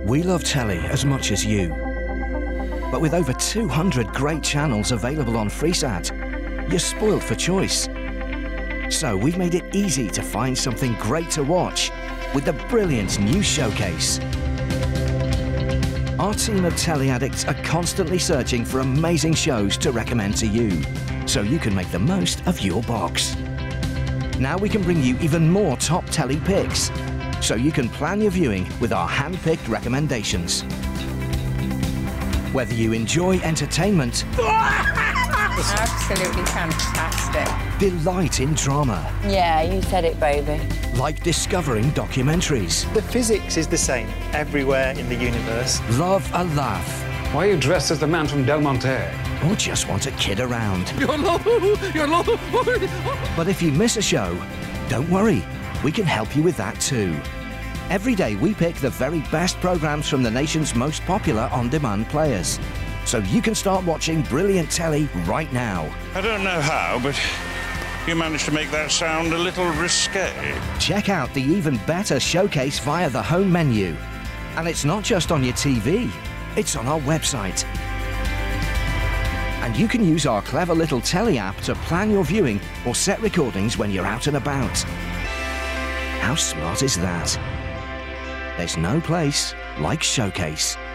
We love telly as much as you. But with over 200 great channels available on Freesat, you're spoiled for choice. So we've made it easy to find something great to watch with the brilliant new Showcase. Our team of telly addicts are constantly searching for amazing shows to recommend to you, so you can make the most of your box. Now we can bring you even more top telly picks, so you can plan your viewing with our hand-picked recommendations. Whether you enjoy entertainment, Absolutely fantastic. delight in drama, Yeah, you said it, baby. like discovering documentaries, The physics is the same everywhere in the universe. love a laugh, Why are you dressed as the man from Del Monte? or just want to kid around. But if you miss a show, don't worry, we can help you with that too. Every day we pick the very best programs from the nation's most popular on-demand players, so you can start watching brilliant telly right now. I don't know how, but you managed to make that sound a little risque. Check out the even better Showcase via the home menu. And it's not just on your TV, it's on our website. And you can use our clever little telly app to plan your viewing or set recordings when you're out and about. How smart is that? There's no place like Showcase.